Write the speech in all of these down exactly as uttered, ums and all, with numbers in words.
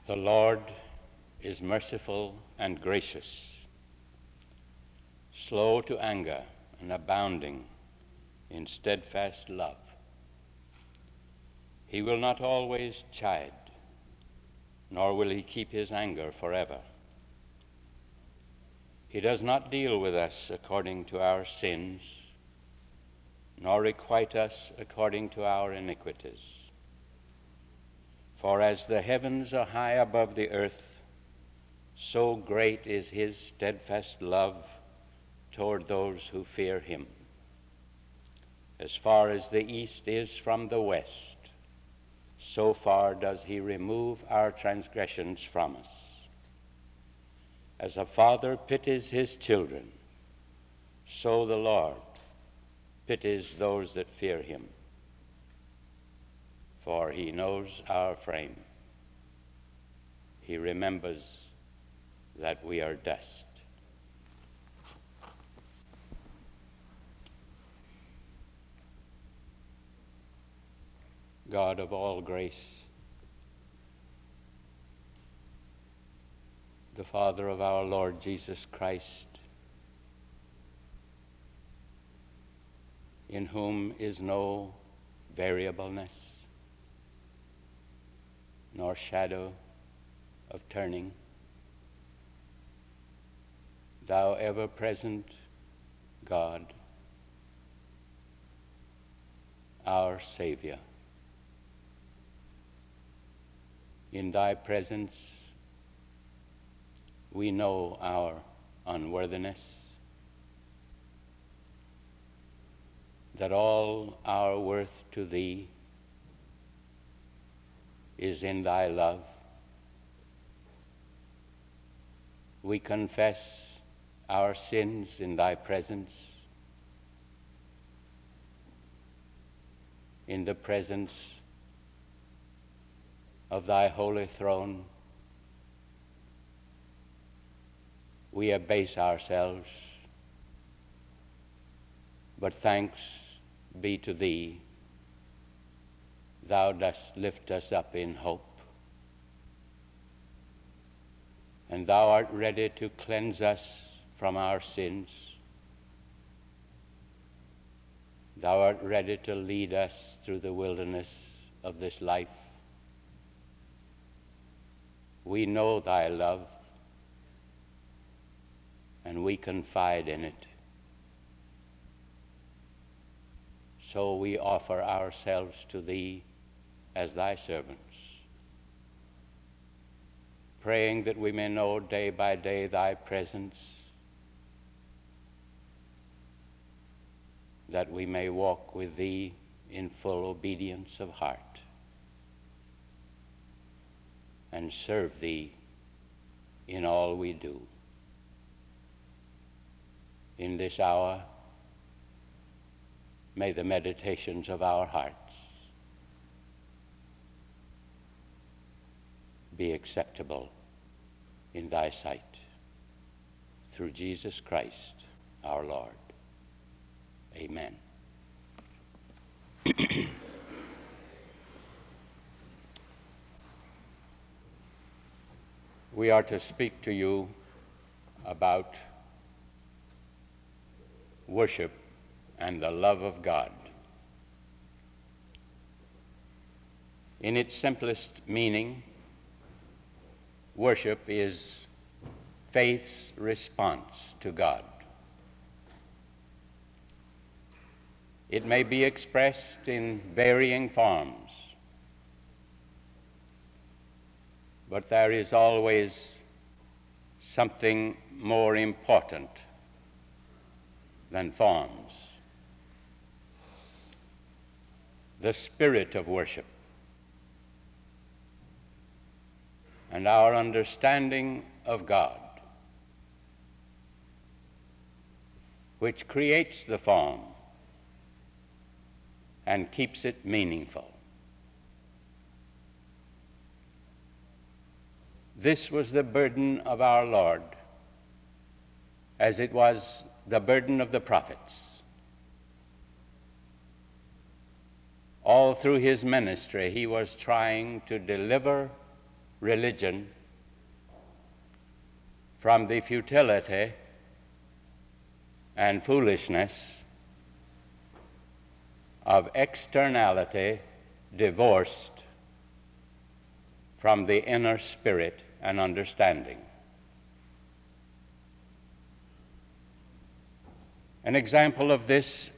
The Lord is merciful and gracious, slow to anger and abounding in steadfast love. He will not always chide, nor will he keep his anger forever. He does not deal with us according to our sins, nor requite us according to our iniquities. For as the heavens are high above the earth, so great is his steadfast love toward those who fear him. As far as the east is from the west, so far does he remove our transgressions from us. As a father pities his children, so the Lord pities those that fear him. For he knows our frame. He remembers that we are dust. God of all grace, the Father of our Lord Jesus Christ, in whom is no variableness, nor shadow of turning, thou ever-present God, our Savior. In thy presence we know our unworthiness, that all our worth to thee is in thy love. We confess our sins in thy presence, in the presence of thy holy throne. We abase ourselves, but thanks be to thee, thou dost lift us up in hope, and thou art ready to cleanse us from our sins. Thou art ready to lead us through the wilderness of this life. We know thy love, and we confide in it. So we offer ourselves to thee as thy servants, praying that we may know day by day thy presence, that we may walk with thee in full obedience of heart, and serve thee in all we do. In this hour, may the meditations of our hearts be acceptable in thy sight. Through Jesus Christ, our Lord. Amen. We are to speak to you about worship and the love of God. In its simplest meaning, worship is faith's response to God. It may be expressed in varying forms, but there is always something more important than forms. The spirit of worship and our understanding of God, which creates the form and keeps it meaningful. This was the burden of our Lord, as it was the burden of the prophets. All through his ministry, he was trying to deliver religion from the futility and foolishness of externality divorced from the inner spirit and understanding. An example of this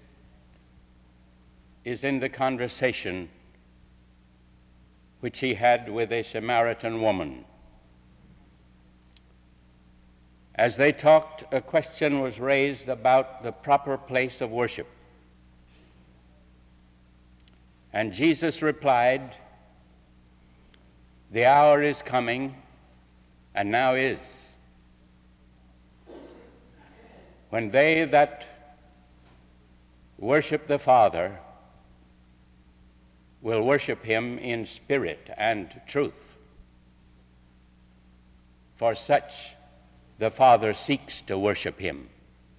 is in the conversation which he had with a Samaritan woman. As they talked, a question was raised about the proper place of worship. And Jesus replied, "The hour is coming, and now is, when they that worship the Father will worship him in spirit and truth. For such the Father seeks to worship him.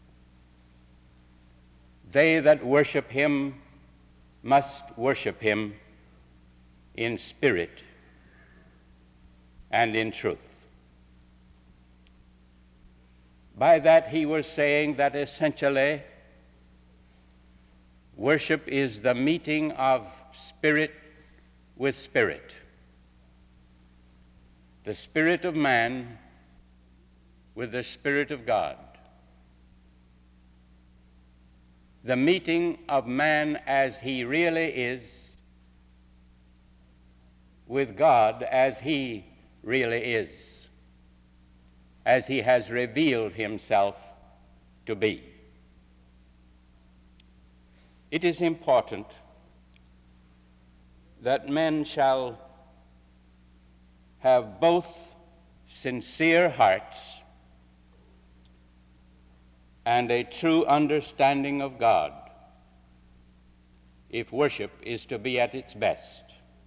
They that worship him must worship him in spirit and in truth." By that he was saying that essentially worship is the meeting of spirit with spirit. The spirit of man with the Spirit of God. The meeting of man as he really is with God as he really is, as he has revealed himself to be. It is important that men shall have both sincere hearts and a true understanding of God if worship is to be at its best.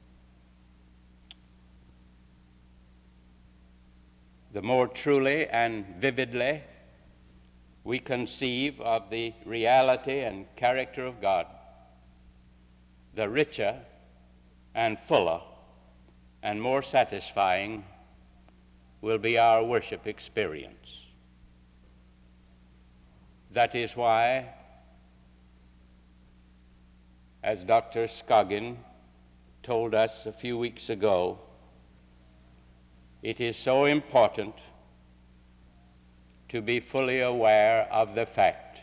The more truly and vividly we conceive of the reality and character of God, the richer and fuller and more satisfying will be our worship experience. That is why, as Doctor Scoggin told us a few weeks ago, it is so important to be fully aware of the fact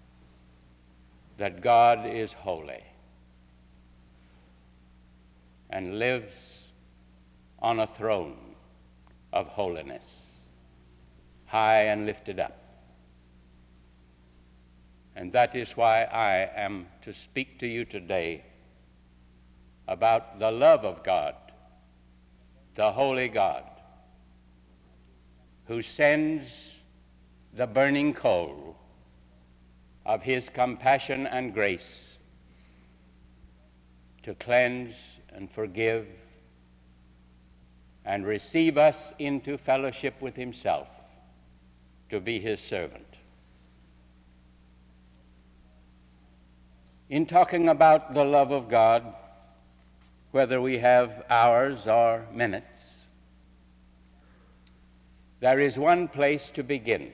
that God is holy and lives on a throne of holiness, high and lifted up. And that is why I am to speak to you today about the love of God, the holy God, who sends the burning coal of his compassion and grace to cleanse and forgive and receive us into fellowship with himself, to be his servant. In talking about the love of God, whether we have hours or minutes, there is one place to begin,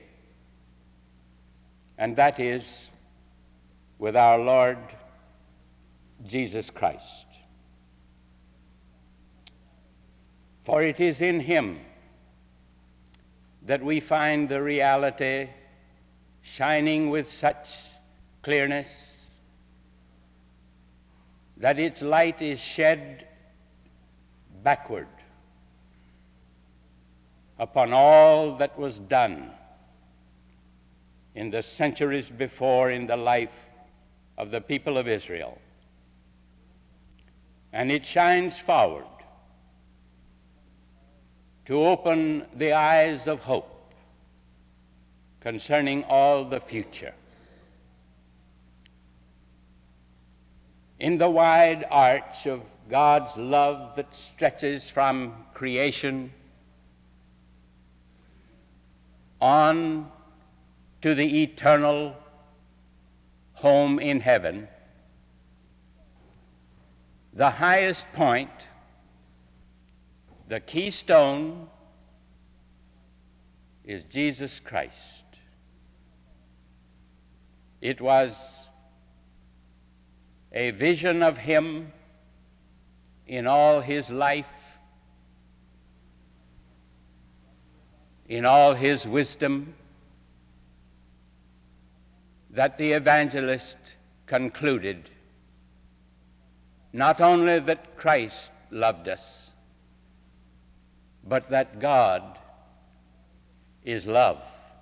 and that is with our Lord Jesus Christ. For it is in him that we find the reality shining with such clearness that its light is shed backward upon all that was done in the centuries before in the life of the people of Israel. And it shines forward to open the eyes of hope concerning all the future. In the wide arch of God's love that stretches from creation on to the eternal home in heaven, the highest point The keystone is Jesus Christ. It was a vision of him in all his life, in all his wisdom, that the evangelist concluded not only that Christ loved us, but that God is love.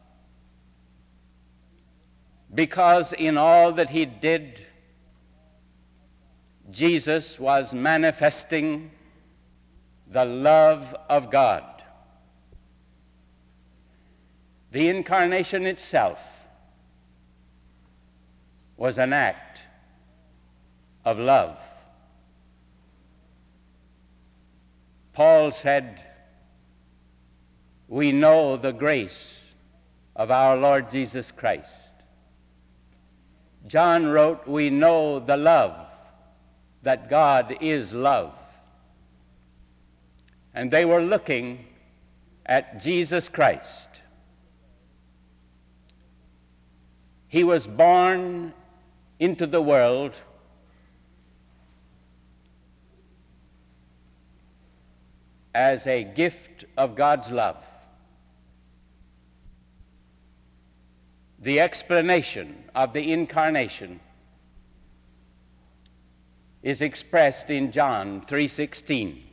Because in all that he did, Jesus was manifesting the love of God. The incarnation itself was an act of love. Paul said, "We know the grace of our Lord Jesus Christ." John wrote, "We know the love, that God is love." And they were looking at Jesus Christ. He was born into the world as a gift of God's love. The explanation of the incarnation is expressed in John three sixteen.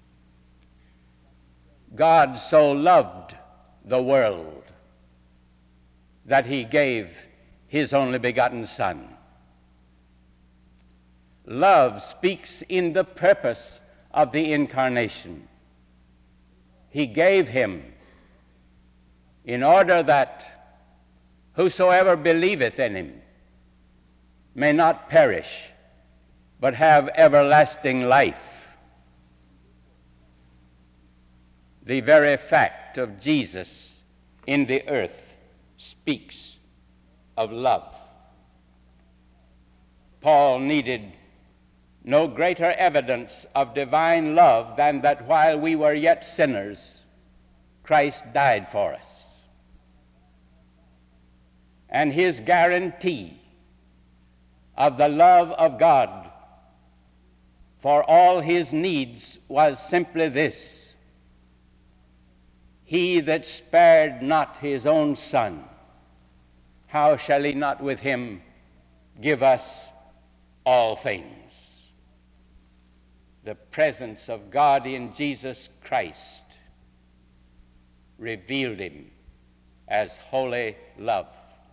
God so loved the world that he gave his only begotten Son. Love speaks in the purpose of the incarnation. He gave him in order that whosoever believeth in him may not perish, but have everlasting life. The very fact of Jesus in the earth speaks of love. Paul needed no greater evidence of divine love than that while we were yet sinners, Christ died for us. And his guarantee of the love of God for all his needs was simply this: he that spared not his own Son, how shall he not with him give us all things? The presence of God in Jesus Christ revealed him as holy love.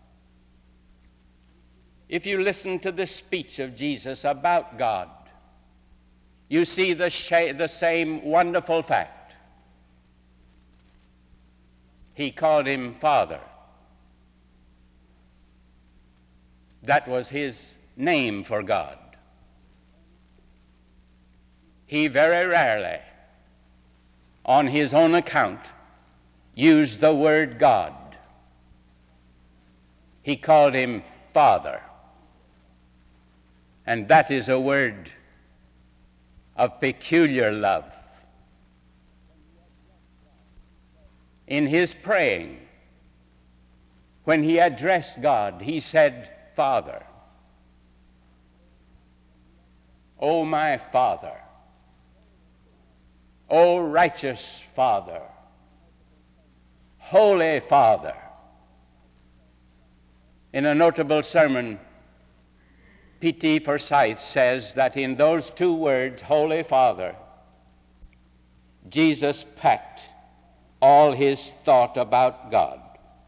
If you listen to the speech of Jesus about God, you see the, sh- the same wonderful fact. He called him Father. That was his name for God. He very rarely, on his own account, used the word God. He called him Father. And that is a word of peculiar love. In his praying, when he addressed God, he said, Father. O my Father, O righteous Father, Holy Father. In a notable sermon, P T Forsyth says that in those two words, Holy Father, Jesus packed all his thought about God.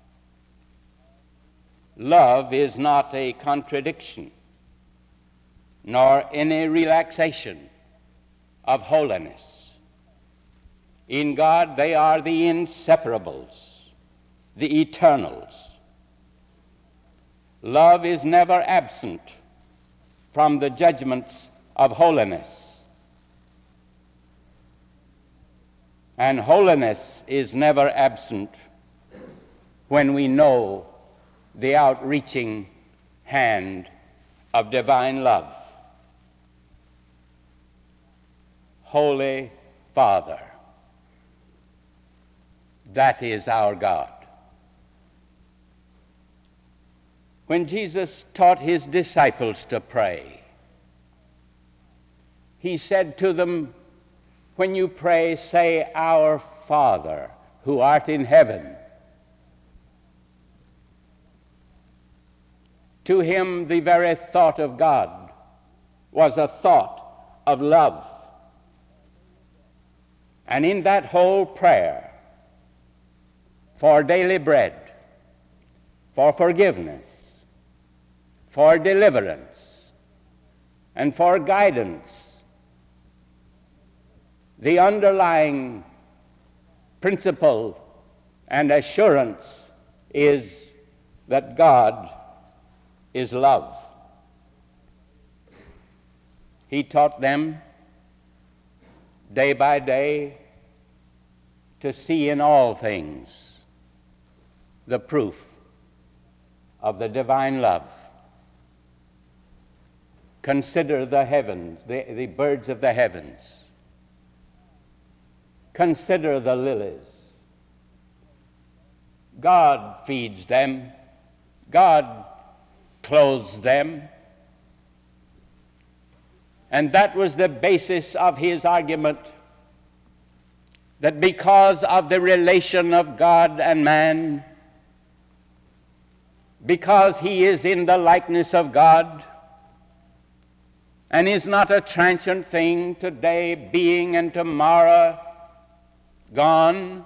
Love is not a contradiction, nor any relaxation of holiness. In God, they are the inseparables, the eternals. Love is never absent from the judgments of holiness, and holiness is never absent when we know the outreaching hand of divine love. Holy Father. That is our God. When Jesus taught his disciples to pray, he said to them, when you pray, say, Our Father, who art in heaven. To him, the very thought of God was a thought of love. And in that whole prayer, for daily bread, for forgiveness, for deliverance, and for guidance, the underlying principle and assurance is that God is love. He taught them day by day to see in all things the proof of the divine love. Consider the heavens, the, the birds of the heavens. Consider the lilies. God feeds them. God clothes them. And that was the basis of his argument, that because of the relation of God and man, because he is in the likeness of God, and is not a transient thing, today being and tomorrow gone,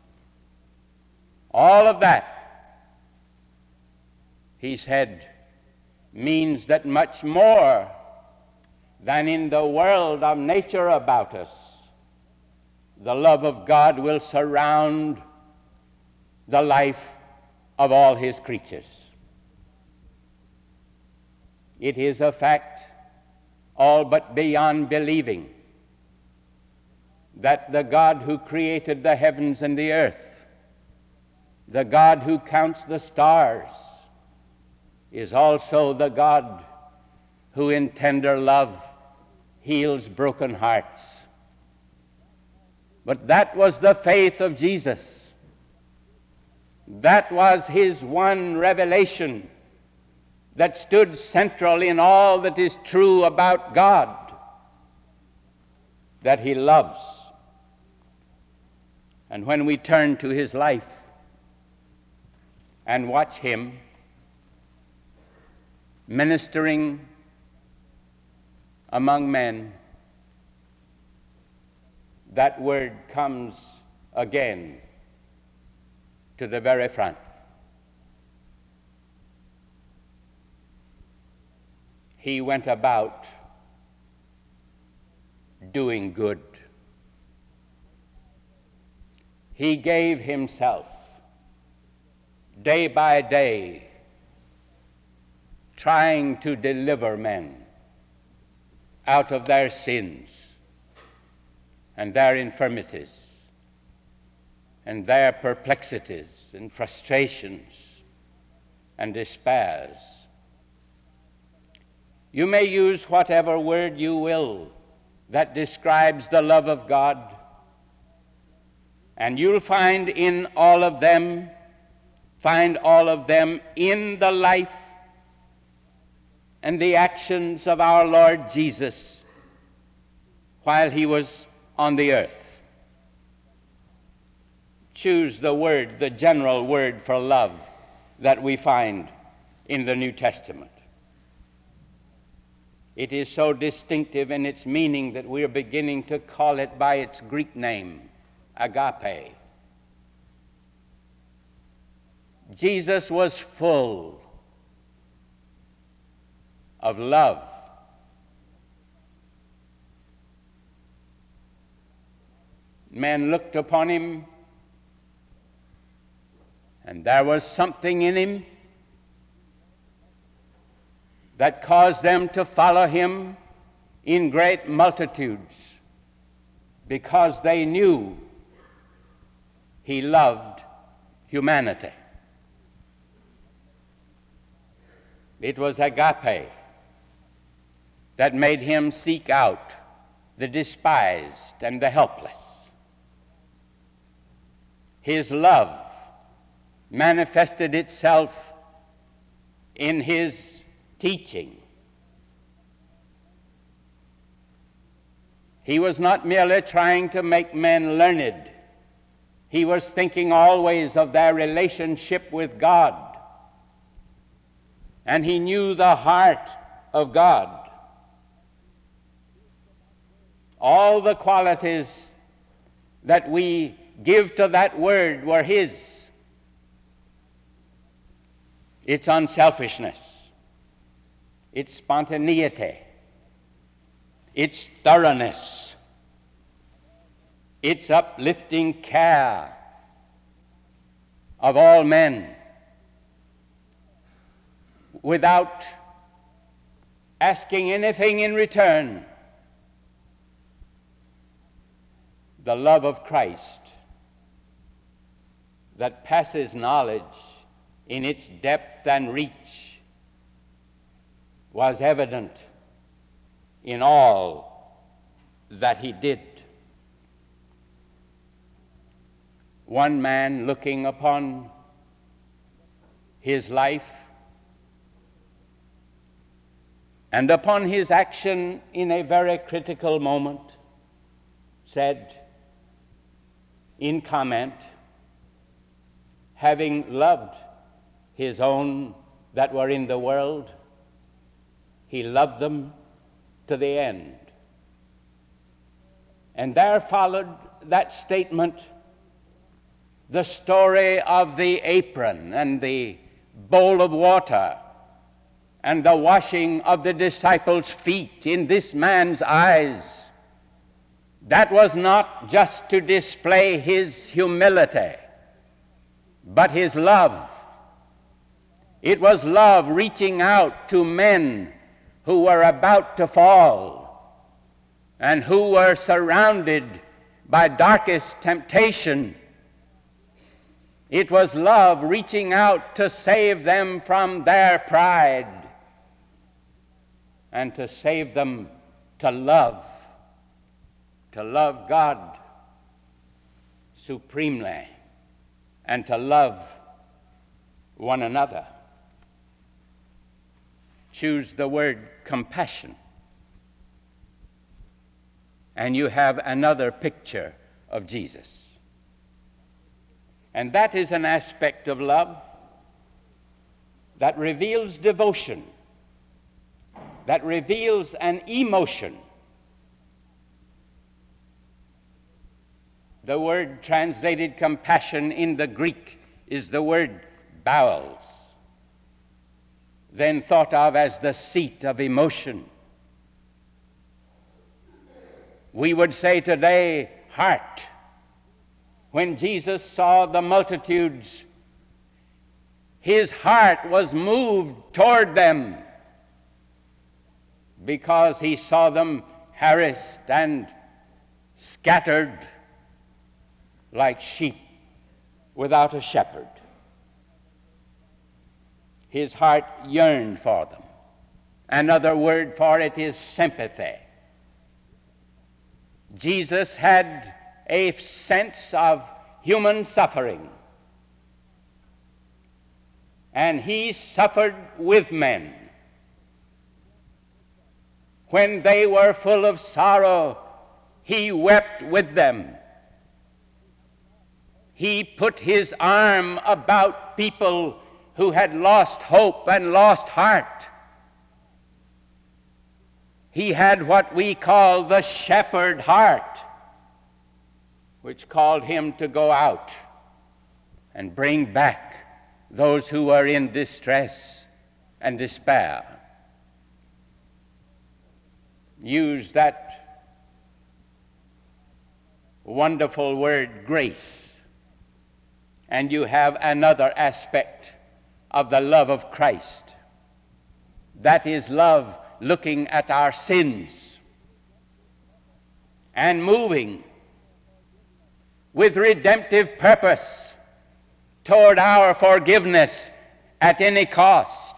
all of that, he said, means that much more than in the world of nature about us, the love of God will surround the life of all his creatures. It is a fact all but beyond believing that the God who created the heavens and the earth, the God who counts the stars, is also the God who in tender love heals broken hearts. But that was the faith of Jesus. That was his one revelation that stood central in all that is true about God, that he loves. And when we turn to his life and watch him ministering among men, that word comes again to the very front. He went about doing good. He gave himself day by day, trying to deliver men out of their sins and their infirmities and their perplexities and frustrations and despairs. You may use whatever word you will that describes the love of God, and you'll find in all of them, find all of them in the life and the actions of our Lord Jesus while he was on the earth. Choose the word, the general word for love that we find in the New Testament. It is so distinctive in its meaning that we are beginning to call it by its Greek name, agape. Jesus was full of love. Men looked upon him, and there was something in him that caused them to follow him in great multitudes, because they knew he loved humanity. It was agape that made him seek out the despised and the helpless. his love manifested itself in his teaching. He was not merely trying to make men learned. He was thinking always of their relationship with God. And he knew the heart of God. All the qualities that we give to that word were his. Its unselfishness, its spontaneity, its thoroughness, its uplifting care of all men, without asking anything in return. The love of Christ that passes knowledge in its depth and reach was evident in all that he did. One man, looking upon his life and upon his action in a very critical moment, said in comment, having loved his own that were in the world, he loved them to the end. And there followed that statement the story of the apron and the bowl of water and the washing of the disciples' feet in this man's eyes. That was not just to display his humility, but his love. It was love reaching out to men who were about to fall and who were surrounded by darkest temptation. It was love reaching out to save them from their pride and to save them to love, to love God supremely and to love one another. Choose the word compassion, and you have another picture of Jesus. And that is an aspect of love that reveals devotion, that reveals an emotion. The word translated compassion in the Greek is the word bowels, then thought of as the seat of emotion. We would say today, heart. When Jesus saw the multitudes, his heart was moved toward them because he saw them harassed and scattered like sheep without a shepherd. His heart yearned for them. Another word for it is sympathy. Jesus had a sense of human suffering, and he suffered with men. When they were full of sorrow, he wept with them. He put his arm about people who had lost hope and lost heart. He had what we call the shepherd heart, which called him to go out and bring back those who were in distress and despair. Use that wonderful word, grace, and you have another aspect of the love of Christ. That is love looking at our sins and moving with redemptive purpose toward our forgiveness at any cost.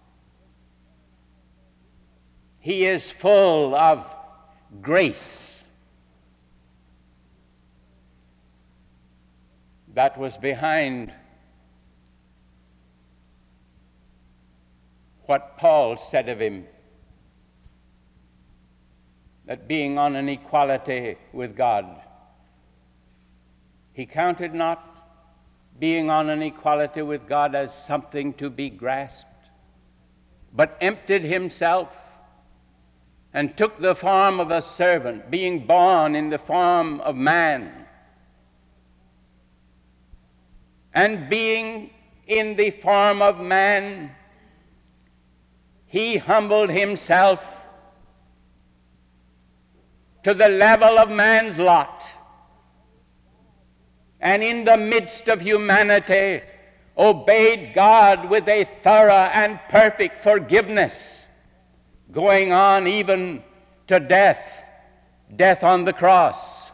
He is full of grace. that was behind what Paul said of him, that being on an equality with God, he counted not being on an equality with God as something to be grasped, but emptied himself and took the form of a servant, being born in the form of man. And being in the form of man, he humbled himself to the level of man's lot, and in the midst of humanity obeyed God with a thorough and perfect forgiveness, going on even to death, death on the cross.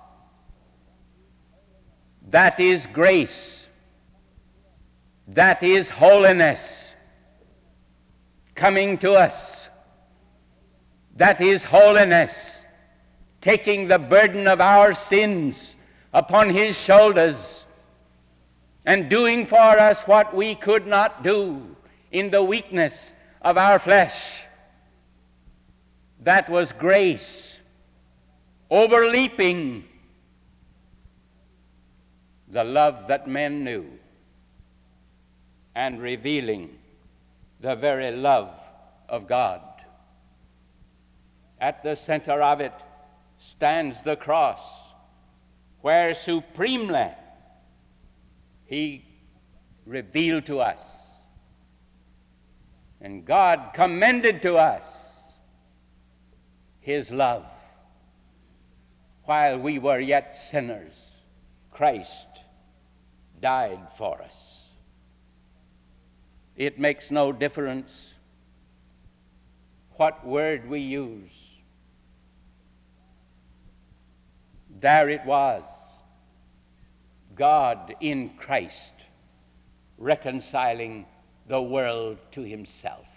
That is grace. That is holiness coming to us. That is holiness, taking the burden of our sins upon his shoulders and doing for us what we could not do in the weakness of our flesh. That was grace, overleaping the love that men knew and revealing the very love of God. At the center of it stands the cross, where supremely he revealed to us, and God commended to us his love. While we were yet sinners, Christ died for us. It makes no difference what word we use. There it was, God in Christ reconciling the world to himself.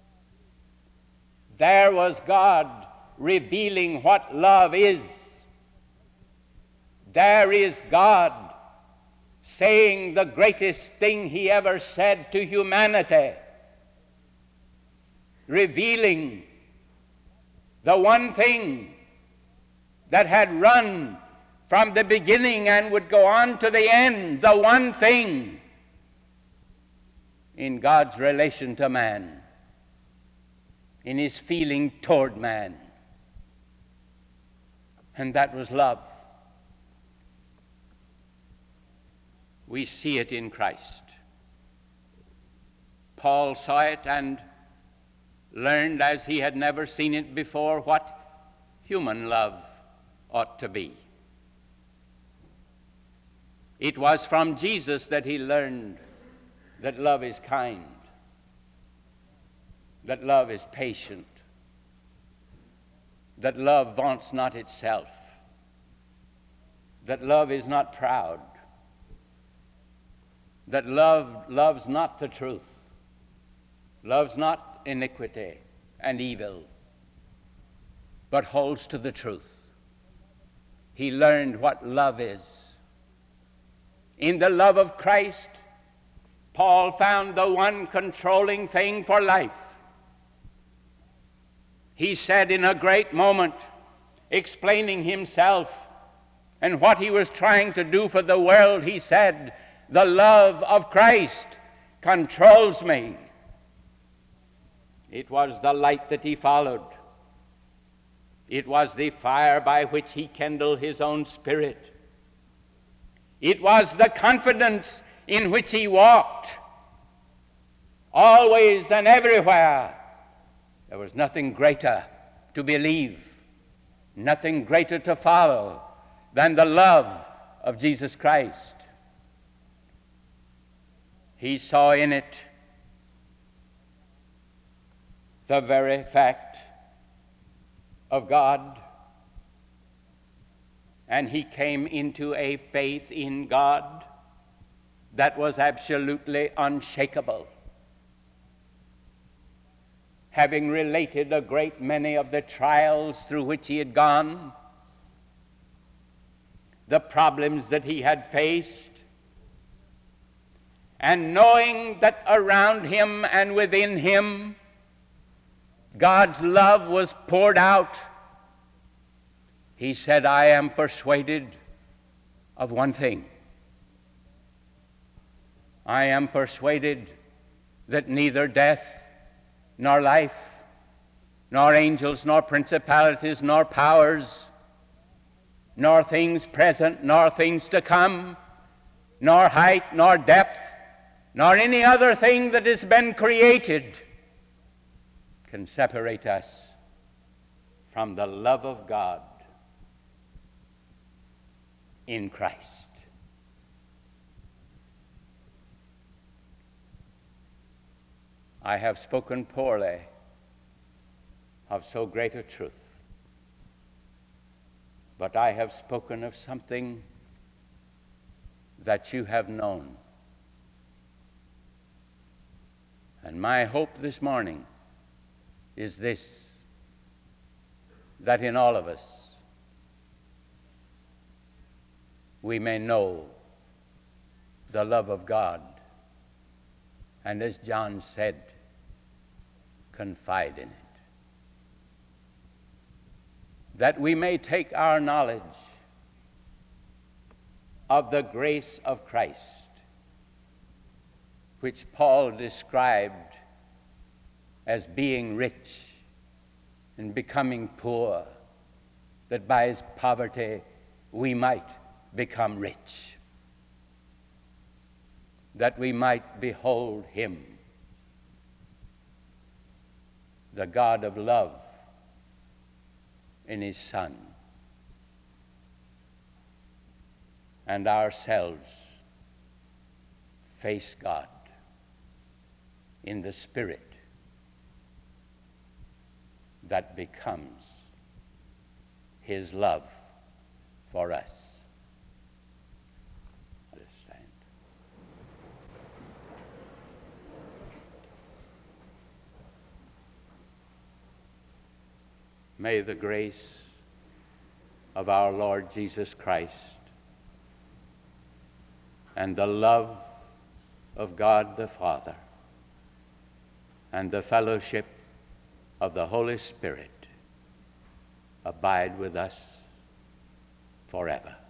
There was God revealing what love is. There is God saying the greatest thing he ever said to humanity, revealing the one thing that had run from the beginning and would go on to the end, the one thing in God's relation to man, in his feeling toward man, and that was love. We see it in Christ. Paul saw it and learned, as he had never seen it before, what human love ought to be. It was from Jesus that he learned that love is kind, that love is patient, that love vaunts not itself, that love is not proud, that love loves not the truth, loves not iniquity and evil, but holds to the truth. He learned what love is. In the love of Christ, Paul found the one controlling thing for life. He said in a great moment, explaining himself and what he was trying to do for the world, he said, "The love of Christ controls me." It was the light that he followed. It was the fire by which he kindled his own spirit. It was the confidence in which he walked. Always and everywhere, there was nothing greater to believe, nothing greater to follow than the love of Jesus Christ. He saw in it the very fact of God, and he came into a faith in God that was absolutely unshakable. Having related a great many of the trials through which he had gone, the problems that he had faced, and knowing that around him and within him God's love was poured out, he said, I am persuaded of one thing. I am persuaded that neither death, nor life, nor angels, nor principalities, nor powers, nor things present, nor things to come, nor height, nor depth, nor any other thing that has been created can separate us from the love of God in Christ. I have spoken poorly of so great a truth, but I have spoken of something that you have known. And my hope this morning is this, that in all of us we may know the love of God, and as John said, confide in it. That we may take our knowledge of the grace of Christ, which Paul described as being rich and becoming poor, that by his poverty we might become rich, that we might behold him, the God of love, in his Son, and ourselves face God in the Spirit that becomes his love for us. Let us stand. May the grace of our Lord Jesus Christ and the love of God the Father and the fellowship of the Holy Spirit abide with us forever.